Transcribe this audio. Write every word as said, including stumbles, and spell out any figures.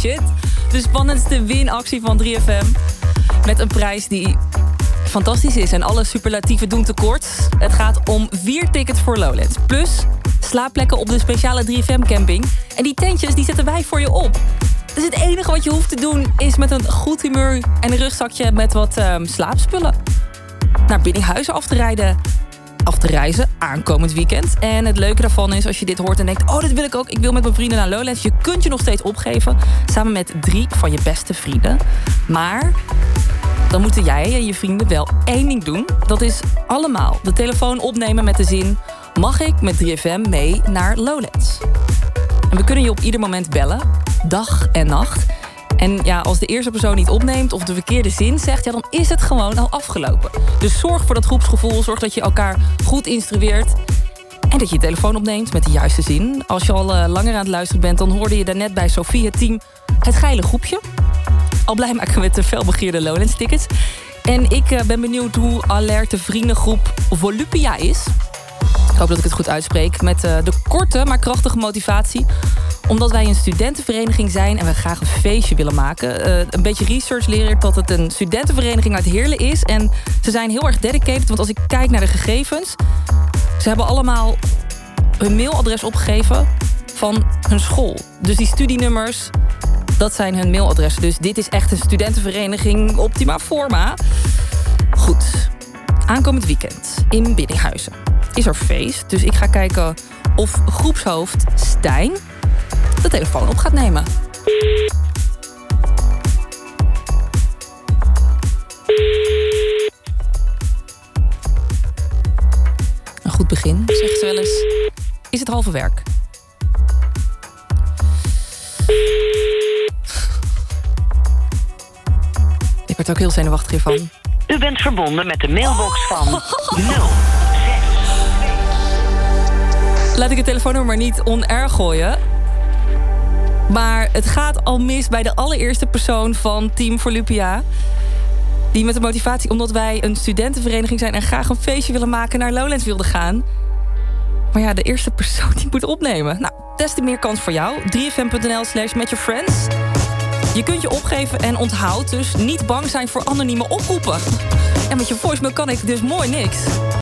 shit. De spannendste winactie van drie F M. Met een prijs die fantastisch is en alle superlatieven doen tekort. Het gaat om vier tickets voor Lowlands. Plus slaapplekken op de speciale drie F M camping. En die tentjes die zetten wij voor je op. Dus het enige wat je hoeft te doen is met een goed humeur en een rugzakje met wat um, slaapspullen naar Biddinghuizen af te rijden. Af te reizen, aankomend weekend. En het leuke daarvan is, als je dit hoort en denkt... oh, dit wil ik ook, ik wil met mijn vrienden naar Lowlands. Je kunt je nog steeds opgeven, samen met drie van je beste vrienden. Maar dan moeten jij en je vrienden wel één ding doen. Dat is allemaal de telefoon opnemen met de zin... mag ik met drie F M mee naar Lowlands? En we kunnen je op ieder moment bellen, dag en nacht... En ja, als de eerste persoon niet opneemt of de verkeerde zin zegt... ja, dan is het gewoon al afgelopen. Dus zorg voor dat groepsgevoel. Zorg dat je elkaar goed instrueert. En dat je je telefoon opneemt met de juiste zin. Als je al uh, langer aan het luisteren bent... dan hoorde je daarnet bij Sophie het team het geile groepje. Al blij maken met de felbegeerde Lowlands tickets. En ik uh, ben benieuwd hoe alert de vriendengroep Volupia is. Ik hoop dat ik het goed uitspreek. Met uh, de korte maar krachtige motivatie... omdat wij een studentenvereniging zijn en we graag een feestje willen maken. Uh, een beetje research leert dat het een studentenvereniging uit Heerlen is. En ze zijn heel erg dedicated, want als ik kijk naar de gegevens... ze hebben allemaal hun mailadres opgegeven van hun school. Dus die studienummers, dat zijn hun mailadressen. Dus dit is echt een studentenvereniging optima forma. Goed, aankomend weekend in Biddinghuizen is er feest. Dus ik ga kijken of groepshoofd Stijn de telefoon op gaat nemen. Een goed begin, zegt ze wel eens. Is het halve werk? Ik word ook heel zenuwachtig hiervan. U bent verbonden met de mailbox van nul. Laat ik het telefoonnummer maar niet on-air gooien. Maar het gaat al mis bij de allereerste persoon van Team Volupia. Die met de motivatie, omdat wij een studentenvereniging zijn... en graag een feestje willen maken, naar Lowlands wilde gaan. Maar ja, de eerste persoon die moet opnemen. Nou, des te meer kans voor jou. drie f m punt n l slash met your friends. Je kunt je opgeven en onthoud dus niet bang zijn voor anonieme oproepen. En met je voicemail kan ik dus mooi niks.